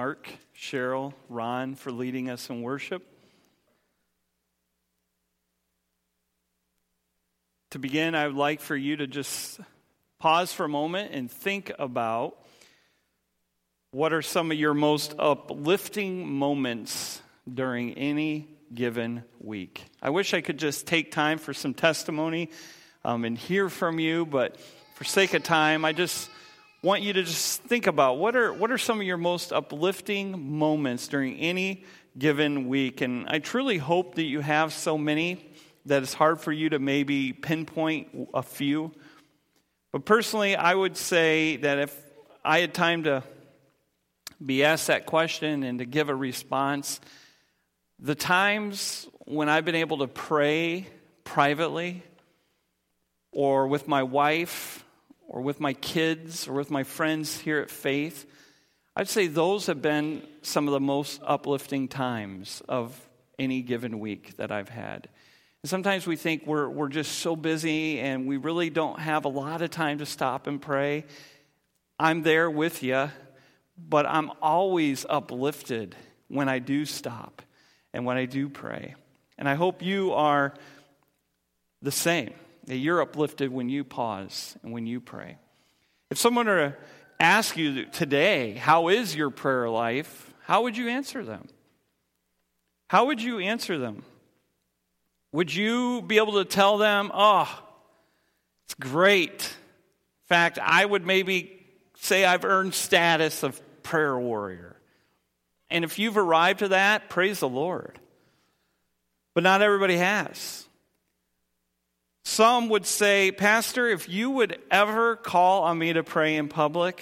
Mark, Cheryl, Ron for leading us in worship. To begin, I would like for you to just pause for a moment and think about what are some of your most uplifting moments during any given week. I wish I could just take time for some testimony and hear from you, but for sake of time, I just want you to just think about what are some of your most uplifting moments during any given week. And I truly hope that you have so many that it's hard for you to maybe pinpoint a few. But personally, I would say that if I had time to be asked that question and to give a response, the times when I've been able to pray privately or with my wife or with my kids or with my friends here at Faith, I'd say those have been some of the most uplifting times of any given week that I've had. And sometimes we think we're just so busy and we really don't have a lot of time to stop and pray. I'm there with you, but I'm always uplifted when I do stop and when I do pray. And I hope you are the same, that you're uplifted when you pause and when you pray. If someone were to ask you today, how is your prayer life? How would you answer them? How would you answer them? Would you be able to tell them, oh, it's great. In fact, I would maybe say I've earned status of prayer warrior. And if you've arrived to that, praise the Lord. But not everybody has. Some would say, Pastor, if you would ever call on me to pray in public,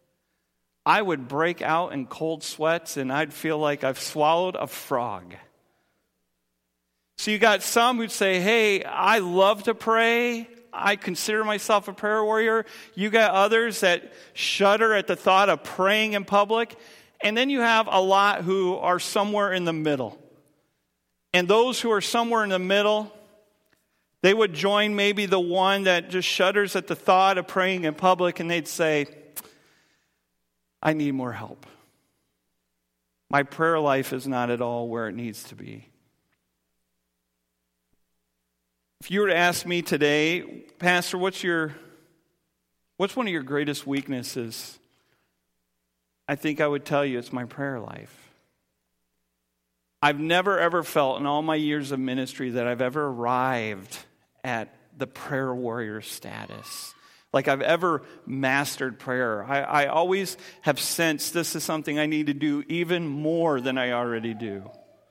I would break out in cold sweats and I'd feel like I've swallowed a frog. So you got some who'd say, hey, I love to pray. I consider myself a prayer warrior. You got others that shudder at the thought of praying in public. And then you have a lot who are somewhere in the middle. And those who are somewhere in the middle, they would join maybe the one that just shudders at the thought of praying in public, and they'd say, I need more help. My prayer life is not at all where it needs to be. If you were to ask me today, Pastor, what's one of your greatest weaknesses? I think I would tell you it's my prayer life. I've never ever felt in all my years of ministry that I've ever arrived at the prayer warrior status. Like I've ever mastered prayer. I always have sensed this is something I need to do even more than I already do.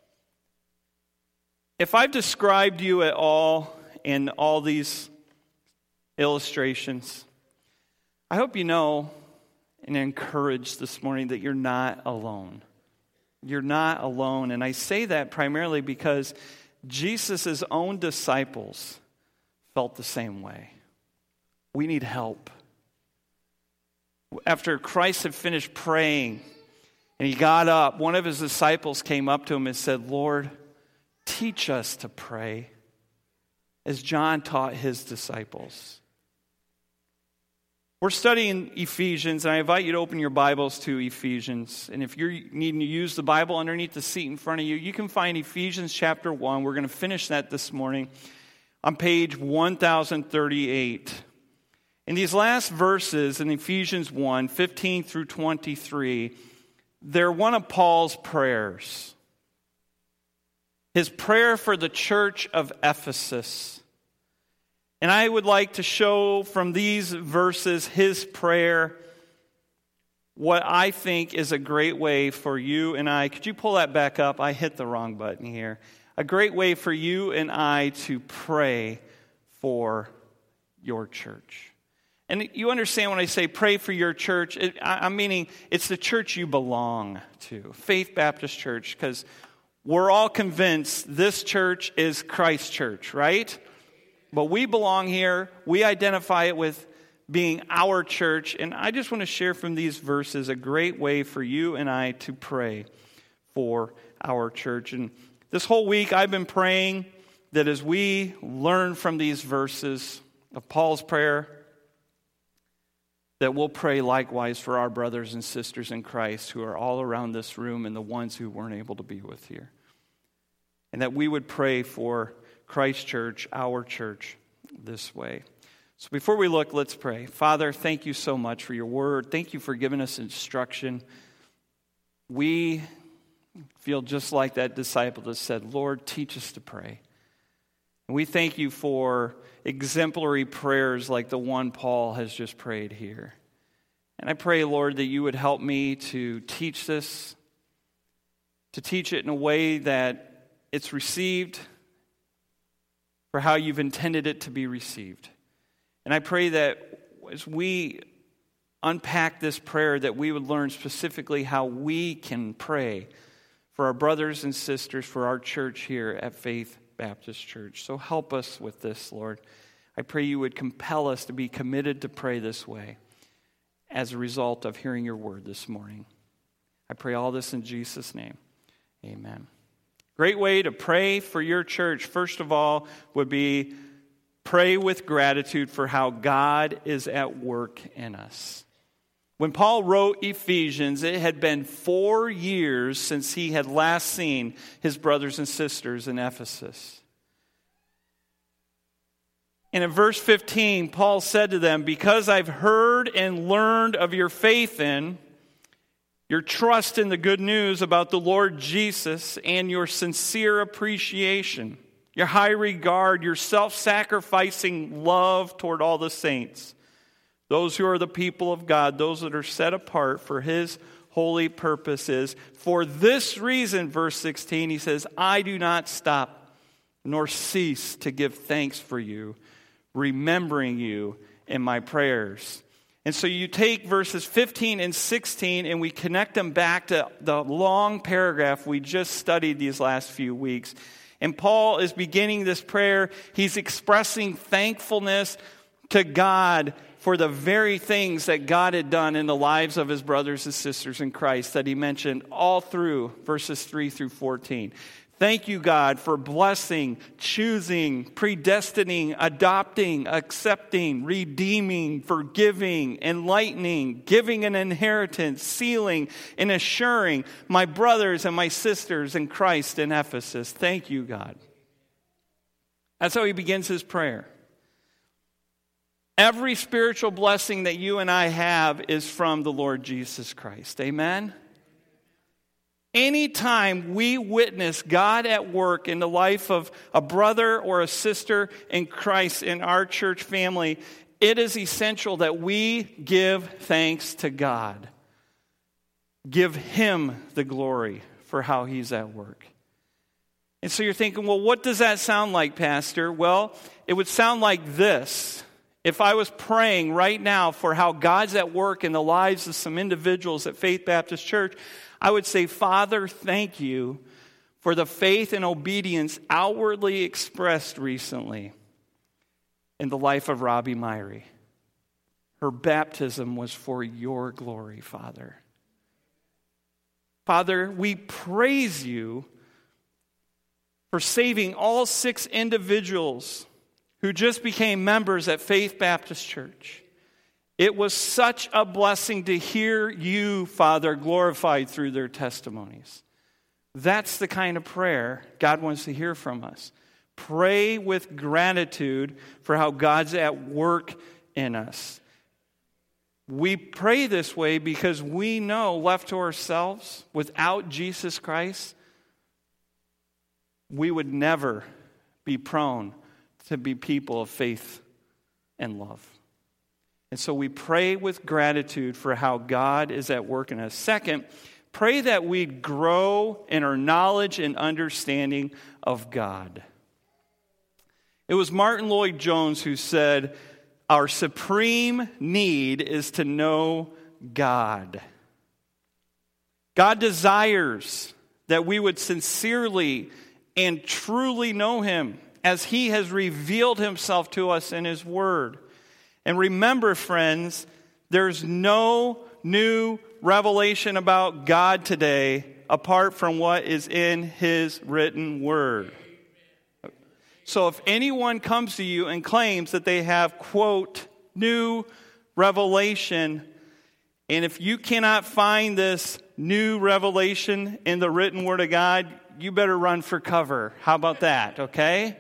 If I've described you at all in all these illustrations, I hope you know and encouraged this morning that you're not alone. You're not alone. And I say that primarily because Jesus' own disciples felt the same way. We need help. After Christ had finished praying and he got up, one of his disciples came up to him and said, Lord, teach us to pray, as John taught his disciples. We're studying Ephesians, and I invite you to open your Bibles to Ephesians. And if you're needing to use the Bible underneath the seat in front of you, you can find Ephesians chapter 1. We're going to finish that this morning on page 1038. In these last verses in Ephesians 1, 15 through 23, they're one of Paul's prayers. His prayer for the church of Ephesus. And I would like to show from these verses his prayer, what I think is a great way for you and I. Could you pull that back up? I hit the wrong button here. A great way for you and I to pray for your church. And you understand when I say pray for your church, I'm meaning it's the church you belong to, Faith Baptist Church, because we're all convinced this church is Christ's church, right? But we belong here. We identify it with being our church. And I just want to share from these verses a great way for you and I to pray for our church. And this whole week I've been praying that as we learn from these verses of Paul's prayer, that we'll pray likewise for our brothers and sisters in Christ who are all around this room and the ones who weren't able to be with here. And that we would pray for Christ Church, our church, this way. So before we look, let's pray. Father, thank you so much for your word. Thank you for giving us instruction. We feel just like that disciple that said, Lord, teach us to pray. And we thank you for exemplary prayers like the one Paul has just prayed here. And I pray, Lord, that you would help me to teach this, to teach it in a way that it's received for how you've intended it to be received. And I pray that as we unpack this prayer, that we would learn specifically how we can pray for our brothers and sisters, for our church here at Faith Baptist Church. So help us with this, Lord. I pray you would compel us to be committed to pray this way as a result of hearing your word this morning. I pray all this in Jesus' name. Amen. Great way to pray for your church, first of all, would be pray with gratitude for how God is at work in us. When Paul wrote Ephesians, it had been 4 years since he had last seen his brothers and sisters in Ephesus. And in verse 15, Paul said to them, because I've heard and learned of your faith in, your trust in the good news about the Lord Jesus, and your sincere appreciation, your high regard, your self-sacrificing love toward all the saints, those who are the people of God, those that are set apart for his holy purposes. For this reason, verse 16, he says, I do not stop nor cease to give thanks for you, remembering you in my prayers. And so you take verses 15 and 16 and we connect them back to the long paragraph we just studied these last few weeks. And Paul is beginning this prayer. He's expressing thankfulness to God for the very things that God had done in the lives of his brothers and sisters in Christ that he mentioned all through verses 3 through 14. Thank you, God, for blessing, choosing, predestining, adopting, accepting, redeeming, forgiving, enlightening, giving an inheritance, sealing, and assuring my brothers and my sisters in Christ in Ephesus. Thank you, God. That's how he begins his prayer. Every spiritual blessing that you and I have is from the Lord Jesus Christ. Amen? Anytime we witness God at work in the life of a brother or a sister in Christ in our church family, it is essential that we give thanks to God. Give him the glory for how he's at work. And so you're thinking, well, what does that sound like, Pastor? Well, it would sound like this. If I was praying right now for how God's at work in the lives of some individuals at Faith Baptist Church, I would say, Father, thank you for the faith and obedience outwardly expressed recently in the life of Robbie Myrie. Her baptism was for your glory, Father. Father, we praise you for saving all 6 individuals who just became members at Faith Baptist Church. It was such a blessing to hear you, Father, glorified through their testimonies. That's the kind of prayer God wants to hear from us. Pray with gratitude for how God's at work in us. We pray this way because we know, left to ourselves, without Jesus Christ, we would never be prone to be people of faith and love. And so we pray with gratitude for how God is at work in us. Second, pray that we grow in our knowledge and understanding of God. It was Martin Lloyd-Jones who said, our supreme need is to know God. God desires that we would sincerely and truly know him as he has revealed himself to us in his word. And remember, friends, there's no new revelation about God today apart from what is in his written word. So if anyone comes to you and claims that they have, quote, new revelation. And if you cannot find this new revelation in the written Word of God, you better run for cover. How about that, okay?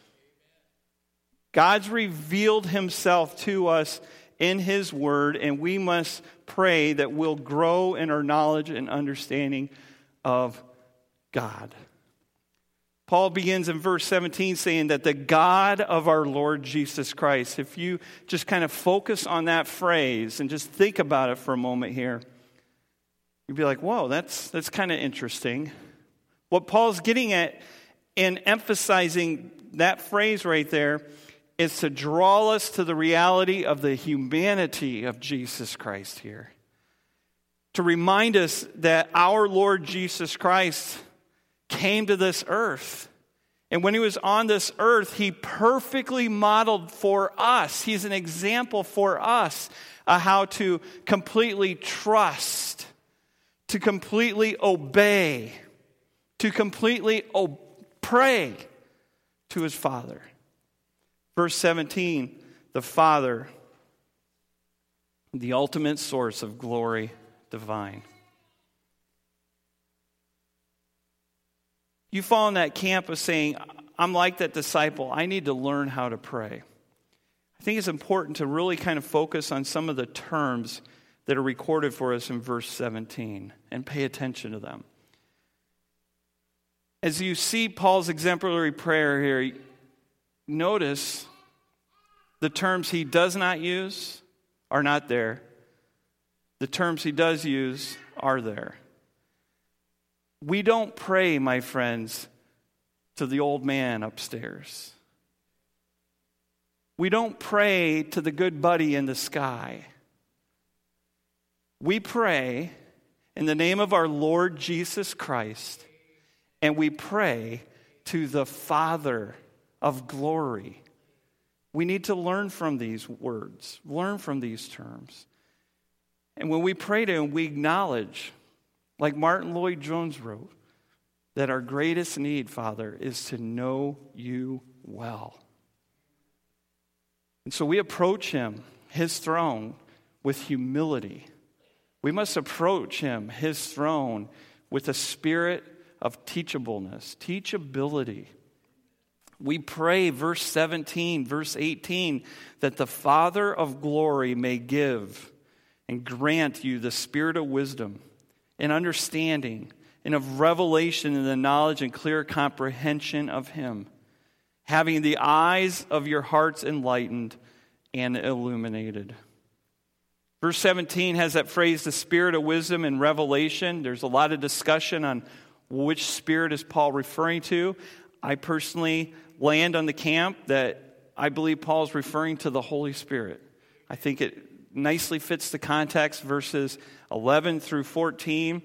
God's revealed himself to us in his Word, and we must pray that we'll grow in our knowledge and understanding of God. Paul begins in verse 17 saying that the God of our Lord Jesus Christ. If you just kind of focus on that phrase and just think about it for a moment here, you'd be like, whoa, that's kind of interesting. What Paul's getting at in emphasizing that phrase right there is to draw us to the reality of the humanity of Jesus Christ here. To remind us that our Lord Jesus Christ came to this earth. And when he was on this earth, he perfectly modeled for us. He's an example for us how to completely trust, to completely obey, to completely pray to his Father. Verse 17, the Father, the ultimate source of glory divine. You fall in that camp of saying, I'm like that disciple. I need to learn how to pray. I think it's important to really kind of focus on some of the terms that are recorded for us in verse 17 and pay attention to them. As you see Paul's exemplary prayer here, notice the terms he does not use are not there. The terms he does use are there. We don't pray, my friends, to the old man upstairs. We don't pray to the good buddy in the sky. We pray in the name of our Lord Jesus Christ, and we pray to the Father of glory. We need to learn from these words, learn from these terms. And when we pray to him, we acknowledge, like Martin Lloyd-Jones wrote, that our greatest need, Father, is to know you well. And so we approach him, his throne, with humility. We must approach him, his throne, with a spirit of teachableness, teachability. We pray, verse 17, verse 18, that the Father of glory may give and grant you the spirit of wisdom and understanding and of revelation in the knowledge and clear comprehension of him, having the eyes of your hearts enlightened and illuminated. Verse 17 has that phrase, the spirit of wisdom and revelation. There's a lot of discussion on which spirit is Paul referring to. I personally land on the camp that I believe Paul's referring to the Holy Spirit. I think it nicely fits the context, verses 11 through 14.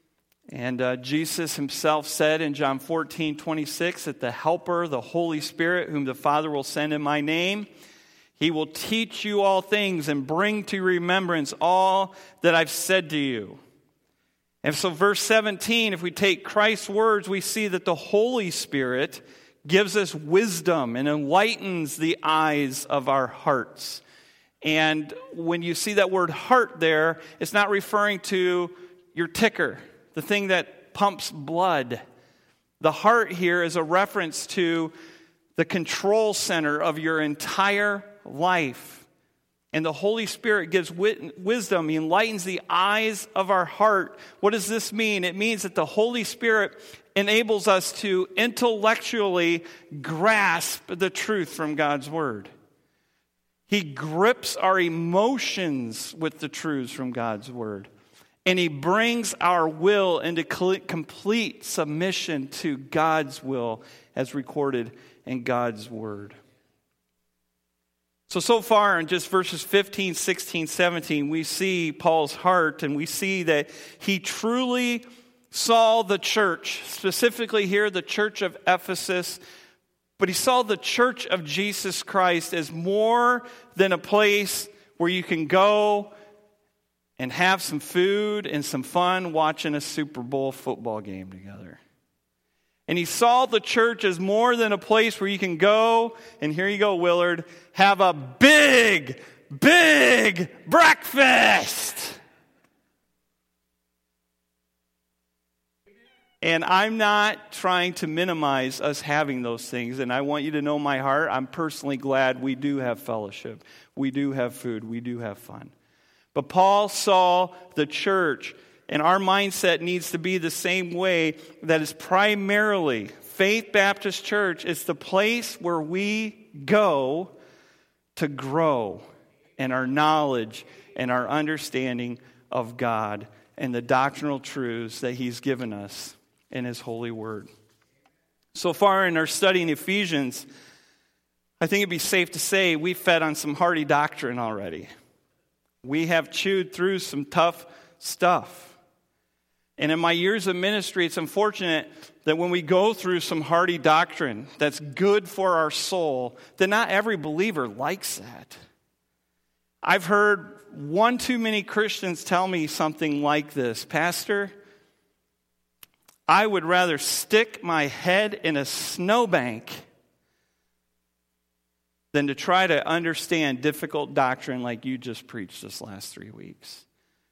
And Jesus himself said in John 14:26 that the Helper, the Holy Spirit, whom the Father will send in my name, he will teach you all things and bring to remembrance all that I've said to you. And so verse 17, if we take Christ's words, we see that the Holy Spirit gives us wisdom and enlightens the eyes of our hearts. And when you see that word heart there, it's not referring to your ticker, the thing that pumps blood. The heart here is a reference to the control center of your entire life. And the Holy Spirit gives wisdom. He enlightens the eyes of our heart. What does this mean? It means that the Holy Spirit enables us to intellectually grasp the truth from God's Word. He grips our emotions with the truths from God's Word. And he brings our will into complete submission to God's will as recorded in God's Word. So far in just verses 15, 16, 17, we see Paul's heart, and we see that he truly saw the church, specifically here the church of Ephesus, but he saw the church of Jesus Christ as more than a place where you can go and have some food and some fun watching a Super Bowl football game together. And he saw the church as more than a place where you can go, and here you go, Willard, have a big, big breakfast. And I'm not trying to minimize us having those things. And I want you to know my heart. I'm personally glad we do have fellowship. We do have food. We do have fun. But Paul saw the church, and our mindset needs to be the same way. That is primarily Faith Baptist Church. It's the place where we go to grow in our knowledge and our understanding of God and the doctrinal truths that He's given us in His holy word. So far in our study in Ephesians, I think it'd be safe to say we fed on some hearty doctrine already. We have chewed through some tough stuff. And in my years of ministry, it's unfortunate that when we go through some hearty doctrine that's good for our soul, that not every believer likes that. I've heard one too many Christians tell me something like this: Pastor, I would rather stick my head in a snowbank than to try to understand difficult doctrine like you just preached this last 3 weeks.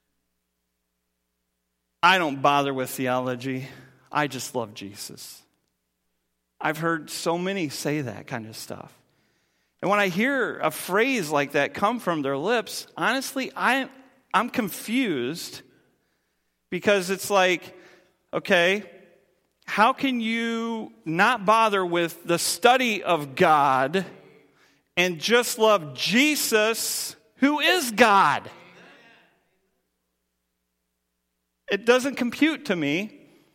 I don't bother with theology. I just love Jesus. I've heard so many say that kind of stuff. And when I hear a phrase like that come from their lips, honestly, I'm confused, because it's like, okay, how can you not bother with the study of God and just love Jesus, who is God? It doesn't compute to me.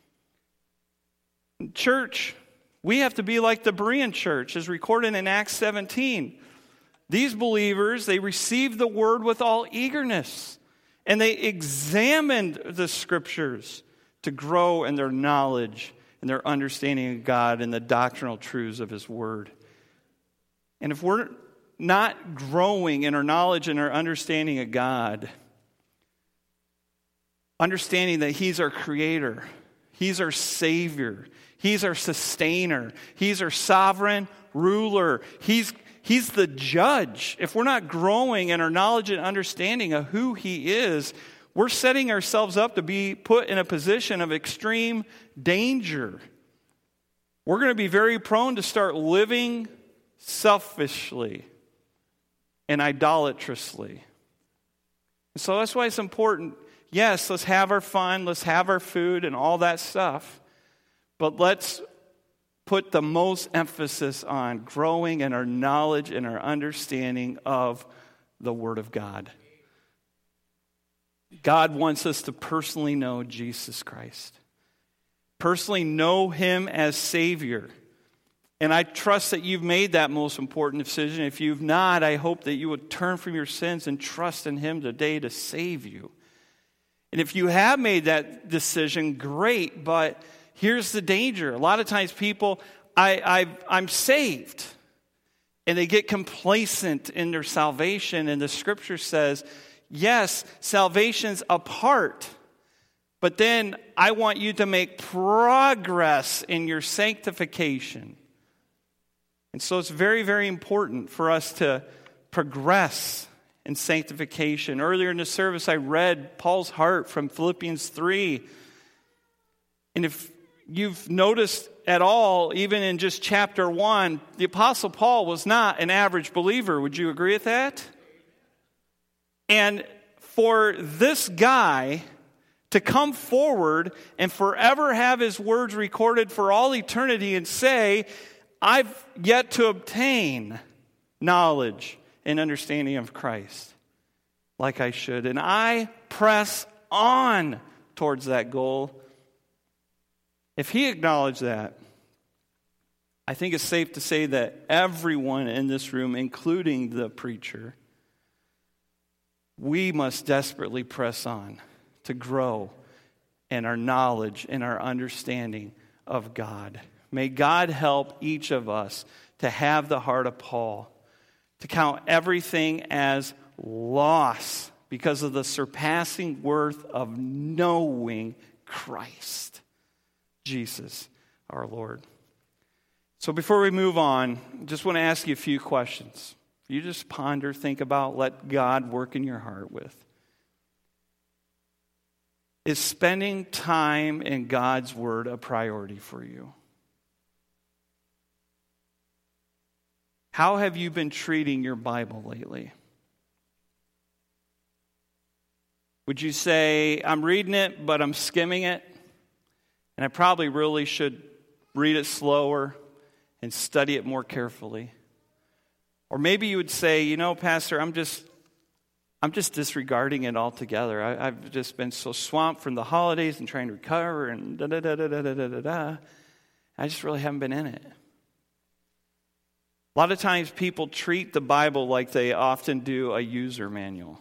Church, we have to be like the Berean church, as recorded in Acts 17. These believers, they received the word with all eagerness, and they examined the scriptures to grow in their knowledge and their understanding of God and the doctrinal truths of His word. And if we're not growing in our knowledge and our understanding of God, understanding that He's our Creator, He's our Savior, He's our Sustainer, He's our Sovereign Ruler, He's the Judge. If we're not growing in our knowledge and understanding of who He is, we're setting ourselves up to be put in a position of extreme danger. We're going to be very prone to start living selfishly and idolatrously. So that's why it's important. Yes, let's have our fun, let's have our food and all that stuff. But let's put the most emphasis on growing in our knowledge and our understanding of the Word of God. God wants us to personally know Jesus Christ. Personally know Him as Savior. And I trust that you've made that most important decision. If you've not, I hope that you would turn from your sins and trust in Him today to save you. And if you have made that decision, great, but here's the danger. A lot of times people, I'm saved, and they get complacent in their salvation, and the Scripture says, yes, salvation's a part, but then I want you to make progress in your sanctification. And so it's very, very important for us to progress in sanctification. Earlier in the service, I read Paul's heart from Philippians 3. And if you've noticed at all, even in just chapter 1, the Apostle Paul was not an average believer. Would you agree with that? And for this guy to come forward and forever have his words recorded for all eternity and say, I've yet to obtain knowledge and understanding of Christ like I should, and I press on towards that goal. If he acknowledged that, I think it's safe to say that everyone in this room, including the preacher, we must desperately press on to grow in our knowledge and our understanding of God. May God help each of us to have the heart of Paul, to count everything as loss because of the surpassing worth of knowing Christ, Jesus, our Lord. So before we move on, I just want to ask you a few questions. You just ponder, think about, let God work in your heart with. Is spending time in God's Word a priority for you? How have you been treating your Bible lately? Would you say, I'm reading it, but I'm skimming it, and I probably really should read it slower and study it more carefully? Or maybe you would say, Pastor, I'm just disregarding it altogether. I've just been so swamped from the holidays and trying to recover and da-da-da-da-da-da-da-da. I just really haven't been in it. A lot of times people treat the Bible like they often do a user manual.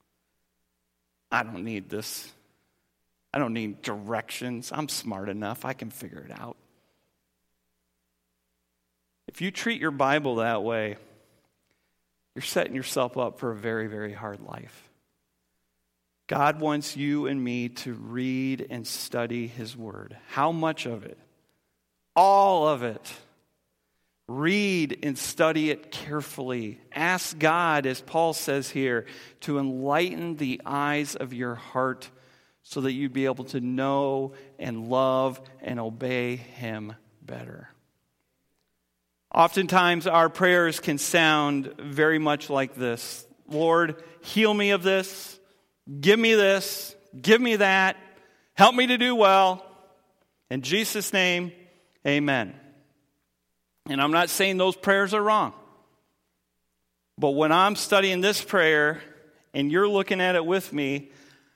I don't need this. I don't need directions. I'm smart enough. I can figure it out. If you treat your Bible that way, you're setting yourself up for a very, very hard life. God wants you and me to read and study His Word. How much of it? All of it. Read and study it carefully. Ask God, as Paul says here, to enlighten the eyes of your heart so that you'd be able to know and love and obey Him better. Oftentimes our prayers can sound very much like this. Lord, heal me of this. Give me this. Give me that. Help me to do well. In Jesus' name, amen. And I'm not saying those prayers are wrong. But when I'm studying this prayer and you're looking at it with me,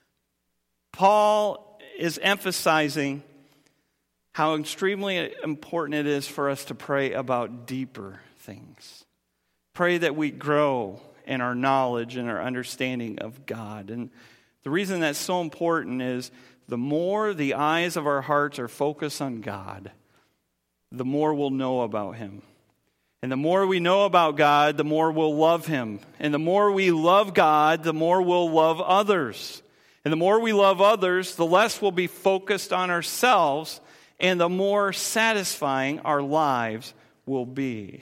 Paul is emphasizing how extremely important it is for us to pray about deeper things. Pray that we grow in our knowledge and our understanding of God. And the reason that's so important is the more the eyes of our hearts are focused on God, the more we'll know about Him. And the more we know about God, the more we'll love Him. And the more we love God, the more we'll love others. And the more we love others, the less we'll be focused on ourselves, and the more satisfying our lives will be.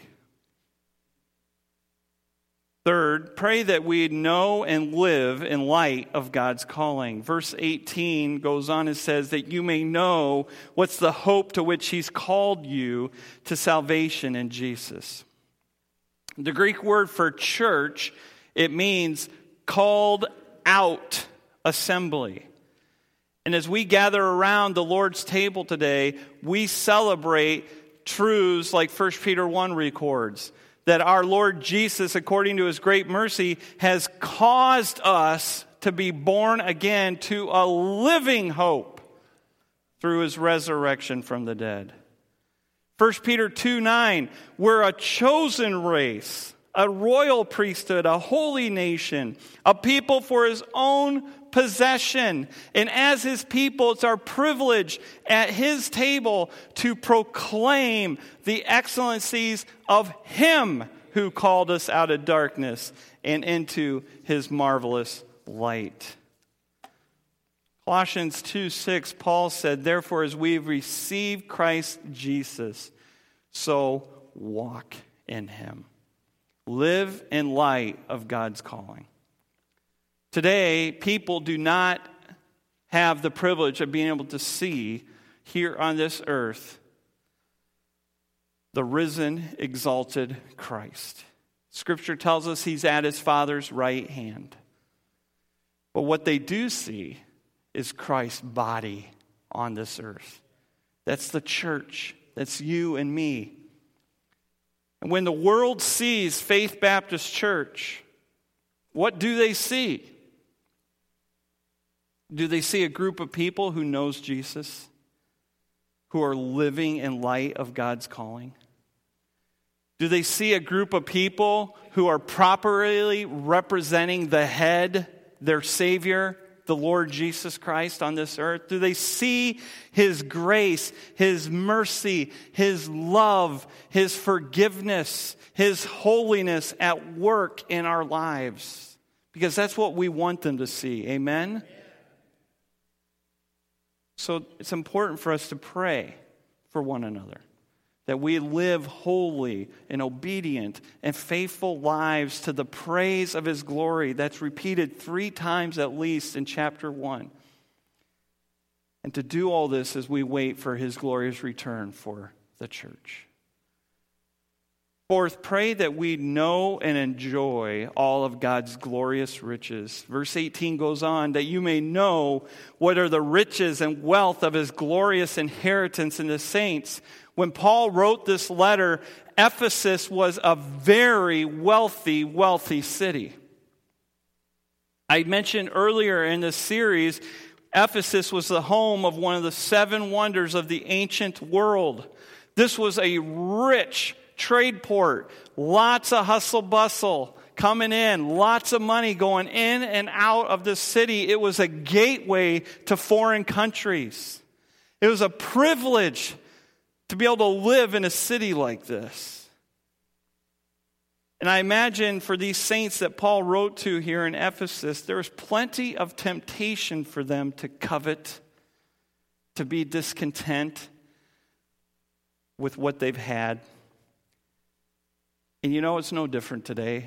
Third, pray that we know and live in light of God's calling. Verse 18 goes on and says that you may know what's the hope to which He's called you to salvation in Jesus. The Greek word for church, it means called out assembly. And as we gather around the Lord's table today, we celebrate truths like 1 Peter 1 records. That our Lord Jesus, according to His great mercy, has caused us to be born again to a living hope through His resurrection from the dead. 1 Peter 2:9, we're a chosen race, a royal priesthood, a holy nation, a people for His own possession. And as His people, it's our privilege at His table to proclaim the excellencies of Him who called us out of darkness and into His marvelous light. Colossians 2:6, Paul said, therefore, as we've received Christ Jesus, so walk in Him. Live in light of God's calling. Today, people do not have the privilege of being able to see here on this earth the risen, exalted Christ. Scripture tells us He's at His Father's right hand. But what they do see is Christ's body on this earth. That's the church. That's you and me. And when the world sees Faith Baptist Church, what do they see? Do they see a group of people who knows Jesus, who are living in light of God's calling? Do they see a group of people who are properly representing the head, their Savior, the Lord Jesus Christ on this earth? Do they see His grace, His mercy, His love, His forgiveness, His holiness at work in our lives? Because that's what we want them to see. Amen? So it's important for us to pray for one another. that we live holy and obedient and faithful lives to the praise of his glory. That's repeated 3 times at least in chapter 1. And to do all this as we wait for his glorious return for the church. 4th, pray that we know and enjoy all of God's glorious riches. Verse 18 goes on, that you may know what are the riches and wealth of his glorious inheritance in the saints. When Paul wrote this letter, Ephesus was a very wealthy city. I mentioned earlier in this series, Ephesus was the home of one of the 7 wonders of the ancient world. This was a rich trade port, lots of hustle bustle coming in, lots of money going in and out of the city. It was a gateway to foreign countries. It was a privilege to be able to live in a city like this. And I imagine for these saints that Paul wrote to here in Ephesus, there was plenty of temptation for them to covet, to be discontent with what they've had. And you know, it's no different today.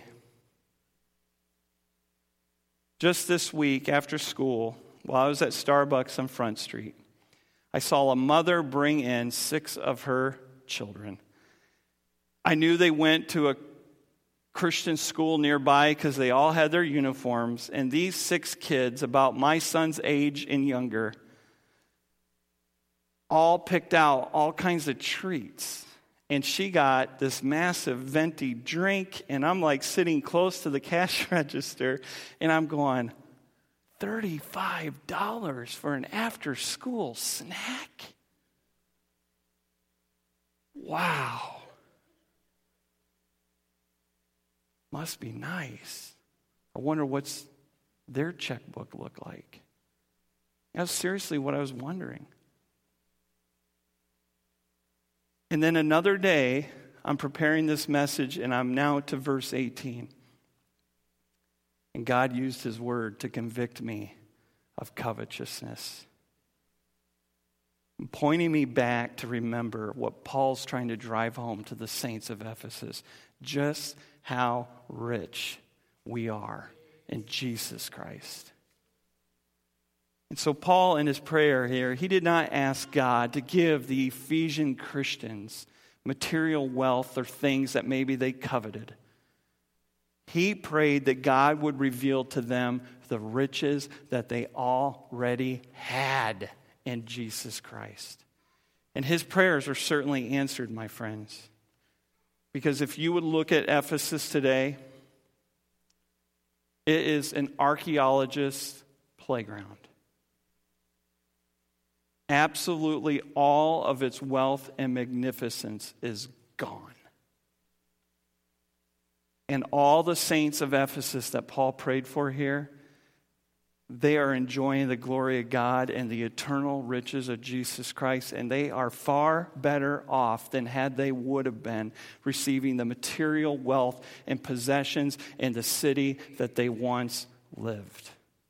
Just this week after school, while I was at Starbucks on Front Street, I saw a mother bring in 6 of her children. I knew they went to a Christian school nearby because they all had their uniforms. And these 6 kids, about my son's age and younger, all picked out all kinds of treats. And she got this massive venti drink, and I'm like sitting close to the cash register, and I'm going, $35 for an after-school snack? Wow. Must be nice. I wonder what's their checkbook look like. That's seriously what I was wondering. And then another day, I'm preparing this message, and I'm now to verse 18. And God used his word to convict me of covetousness, pointing me back to remember what Paul's trying to drive home to the saints of Ephesus, just how rich we are in Jesus Christ. And so Paul, in his prayer here, he did not ask God to give the Ephesian Christians material wealth or things that maybe they coveted. He prayed that God would reveal to them the riches that they already had in Jesus Christ. And his prayers are certainly answered, my friends. Because if you would look at Ephesus today, it is an archaeologist's playground. Absolutely all of its wealth and magnificence is gone. And all the saints of Ephesus that Paul prayed for here, they are enjoying the glory of God and the eternal riches of Jesus Christ, and they are far better off than had they would have been receiving the material wealth and possessions in the city that they once lived.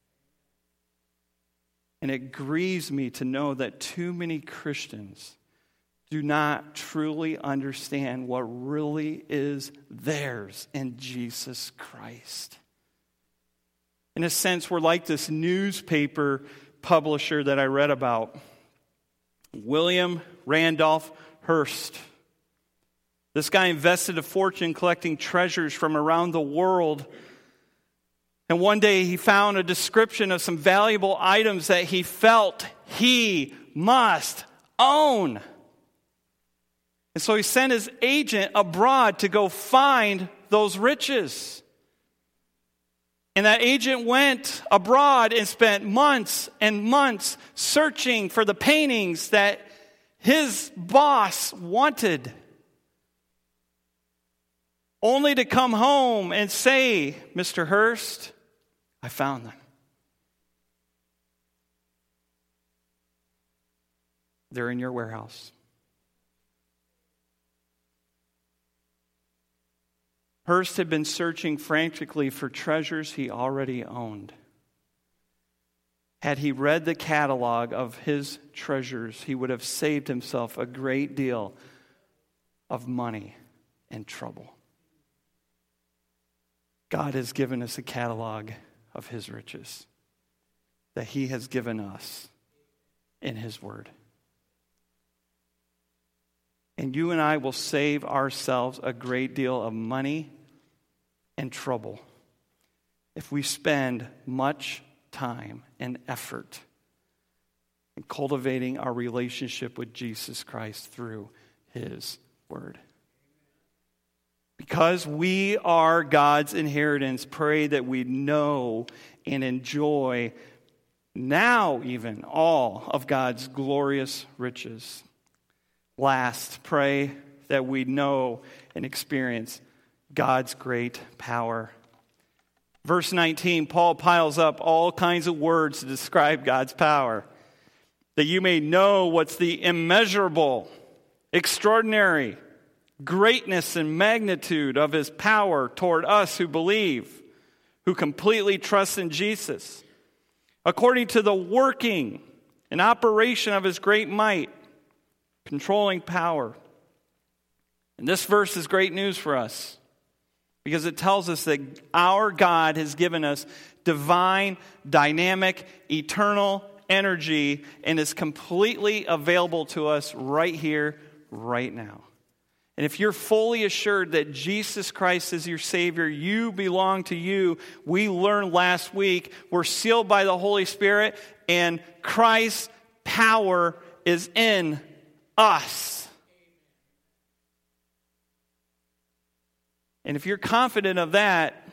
And it grieves me to know that too many Christians do not truly understand what really is theirs in Jesus Christ. In a sense, we're like this newspaper publisher that I read about, William Randolph Hearst. This guy invested a fortune collecting treasures from around the world. And one day he found a description of some valuable items that he felt he must own. And so he sent his agent abroad to go find those riches. And that agent went abroad and spent months and months searching for the paintings that his boss wanted, only to come home and say, "Mr. Hearst, I found them. They're in your warehouse." Hearst had been searching frantically for treasures he already owned. Had he read the catalog of his treasures, he would have saved himself a great deal of money and trouble. God has given us a catalog of his riches that he has given us in his word. And you and I will save ourselves a great deal of money and trouble if we spend much time and effort in cultivating our relationship with Jesus Christ through his word. Because we are God's inheritance, pray that we know and enjoy now even all of God's glorious riches. Last, pray that we know and experience God's great power. Verse 19, Paul piles up all kinds of words to describe God's power. That you may know what's the immeasurable, extraordinary greatness and magnitude of his power toward us who believe, who completely trust in Jesus, according to the working and operation of his great might, controlling power. And this verse is great news for us because it tells us that our God has given us divine, dynamic, eternal energy and is completely available to us right here, right now. And if you're fully assured that Jesus Christ is your Savior, you belong to you. We learned last week we're sealed by the Holy Spirit and Christ's power is in us. And if you're confident of that,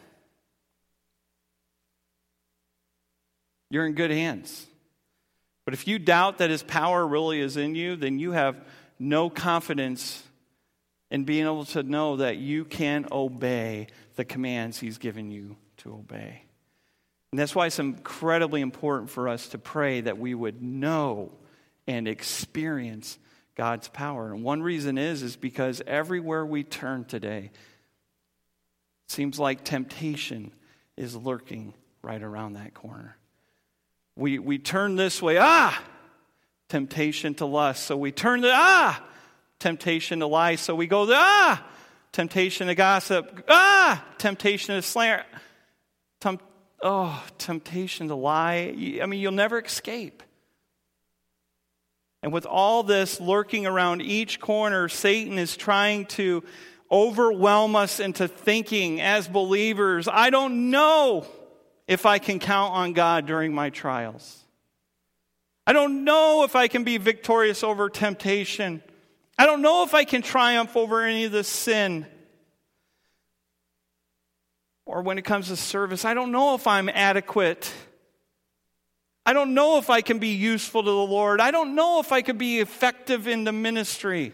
you're in good hands. But if you doubt that his power really is in you, then you have no confidence in being able to know that you can obey the commands he's given you to obey. And that's why it's incredibly important for us to pray that we would know and experience God's power. And one reason is because everywhere we turn today, it seems like temptation is lurking right around that corner. We turn this way, temptation to lust. So we turn to, temptation to lie. So we go, temptation to gossip, temptation to slander, temptation to lie. I mean, you'll never escape. And with all this lurking around each corner, Satan is trying to overwhelm us into thinking as believers, I don't know if I can count on God during my trials. I don't know if I can be victorious over temptation. I don't know if I can triumph over any of this sin. Or when it comes to service, I don't know if I'm adequate. I don't know if I can be useful to the Lord. I don't know if I can be effective in the ministry.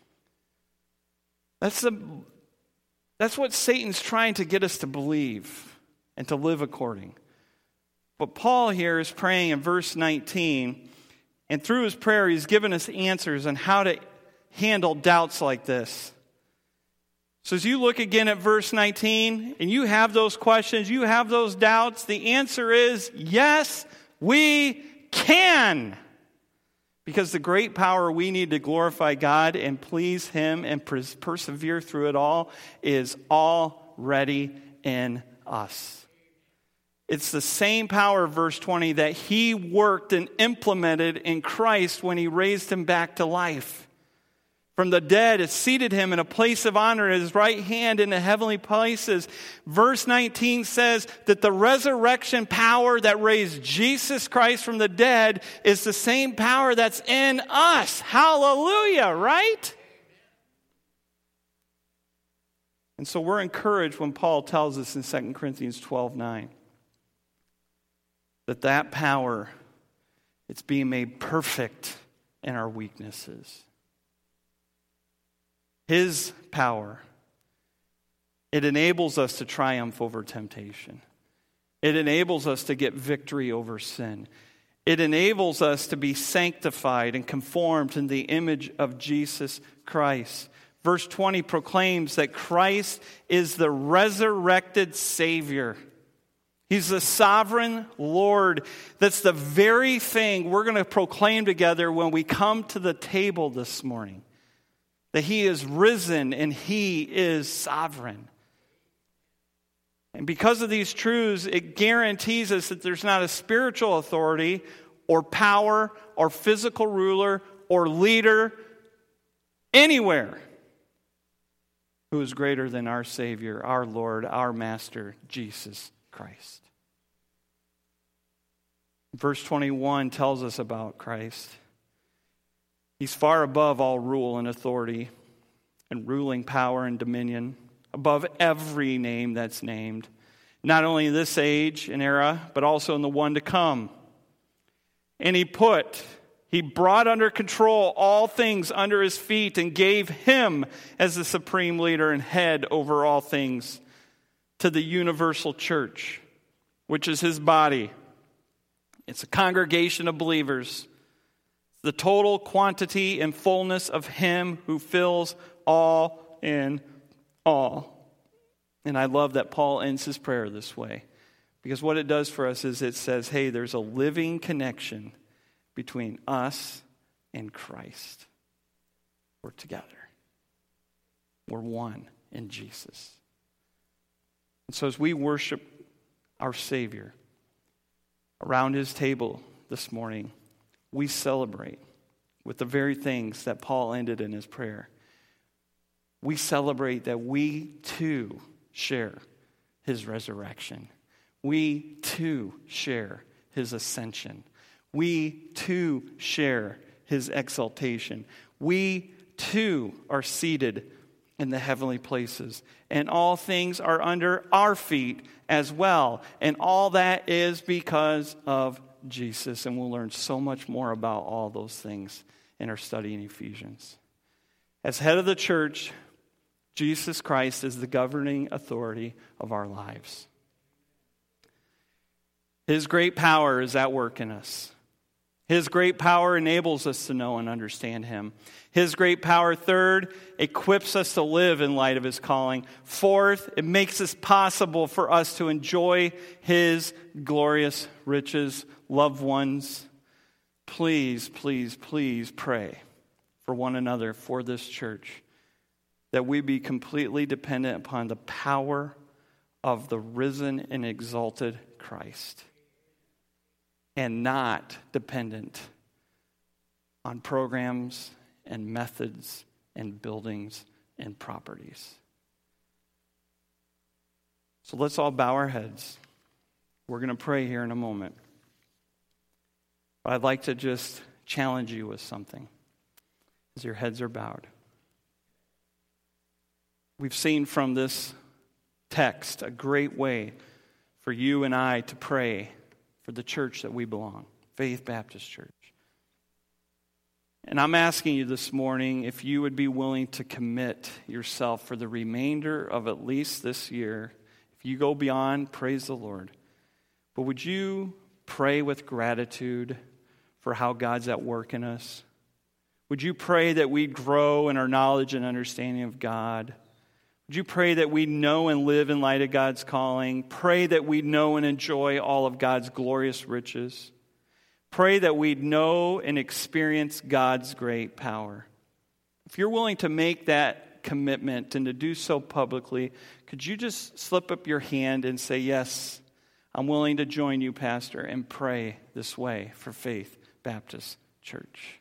That's what Satan's trying to get us to believe and to live according. But Paul here is praying in verse 19, and through his prayer, he's given us answers on how to handle doubts like this. So as you look again at verse 19, and you have those questions, you have those doubts, the answer is yes, we can. Because the great power we need to glorify God and please him and persevere through it all is already in us. It's the same power, verse 20, that he worked and implemented in Christ when he raised him back to life. From the dead, it seated him in a place of honor at his right hand in the heavenly places. Verse 19 says that the resurrection power that raised Jesus Christ from the dead is the same power that's in us. Hallelujah, right? And so we're encouraged when Paul tells us in 2 Corinthians 12:9 that power, it's being made perfect in our weaknesses. His power, it enables us to triumph over temptation. It enables us to get victory over sin. It enables us to be sanctified and conformed in the image of Jesus Christ. Verse 20 proclaims that Christ is the resurrected Savior. He's the sovereign Lord. That's the very thing we're going to proclaim together when we come to the table this morning. that he is risen and he is sovereign. And because of these truths, it guarantees us that there's not a spiritual authority or power or physical ruler or leader anywhere who is greater than our Savior, our Lord, our Master, Jesus Christ. Verse 21 tells us about Christ. He's far above all rule and authority and ruling power and dominion, above every name that's named, not only in this age and era, but also in the one to come. And he brought under control all things under his feet and gave him as the supreme leader and head over all things to the universal church, which is his body. It's a congregation of believers, the total quantity and fullness of him who fills all in all. And I love that Paul ends his prayer this way, because what it does for us is it says, hey, there's a living connection between us and Christ. We're together. We're one in Jesus. And so as we worship our Savior around his table this morning, we celebrate with the very things that Paul ended in his prayer. We celebrate that we too share his resurrection. We too share his ascension. We too share his exaltation. We too are seated in the heavenly places. And all things are under our feet as well. And all that is because of Jesus. And we'll learn so much more about all those things in our study in Ephesians. As head of the church, Jesus Christ is the governing authority of our lives. His great power is at work in us. His great power enables us to know and understand him. His great power, third, equips us to live in light of his calling. Fourth, it makes it possible for us to enjoy his glorious riches. Loved ones, please, please, please pray for one another, for this church, that we be completely dependent upon the power of the risen and exalted Christ, and not dependent on programs and methods and buildings and properties. So let's all bow our heads. We're going to pray here in a moment. But I'd like to just challenge you with something as your heads are bowed. We've seen from this text a great way for you and I to pray for the church that we belong, Faith Baptist Church. And I'm asking you this morning if you would be willing to commit yourself for the remainder of at least this year. If you go beyond, praise the Lord. But would you pray with gratitude for how God's at work in us? Would you pray that we grow in our knowledge and understanding of God? Would you pray that we know and live in light of God's calling? Pray that we know and enjoy all of God's glorious riches. Pray that we know and experience God's great power. If you're willing to make that commitment and to do so publicly, could you just slip up your hand and say, yes, I'm willing to join you, Pastor, and pray this way for Faith Baptist Church.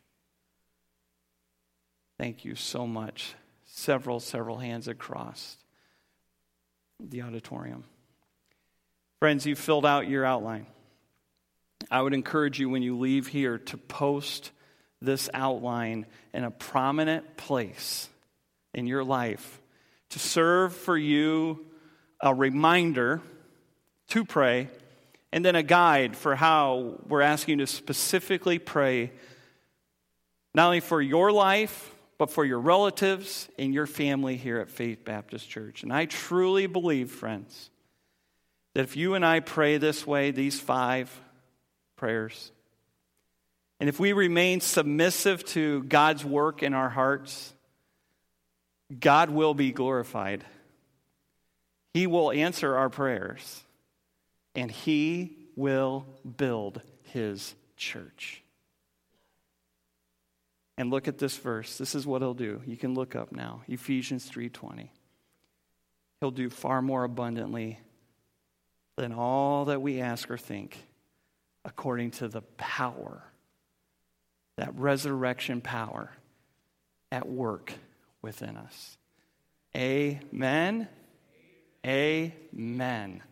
Thank you so much. Several hands across the auditorium. Friends, you filled out your outline. I would encourage you when you leave here to post this outline in a prominent place in your life to serve for you a reminder to pray, and then a guide for how we're asking you to specifically pray not only for your life, but for your relatives and your family here at Faith Baptist Church. And I truly believe, friends, that if you and I pray this way, these 5 prayers, and if we remain submissive to God's work in our hearts, God will be glorified. He will answer our prayers, and He will build His church. And look at this verse. This is what he'll do. You can look up now. Ephesians 3:20. He'll do far more abundantly than all that we ask or think, according to the power, that resurrection power at work within us. Amen. Amen.